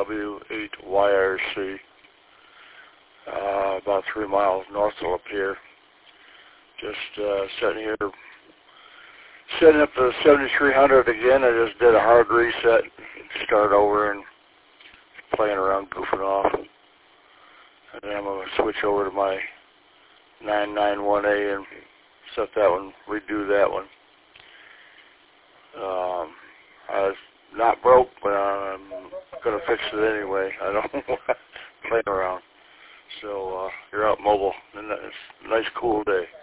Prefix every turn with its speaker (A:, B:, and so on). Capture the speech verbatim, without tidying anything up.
A: W eight Y R C, uh, about three miles north of up here. Just uh, sitting here, setting up the seventy-three hundred again. I just did a hard reset, start over and playing around, goofing off. And then I'm going to switch over to my nine ninety-one A and set that one, redo that one. Um, I was not broke, but I'm going to fix it anyway. I don't want to play around. So uh, you're out mobile, and it's a nice cool day.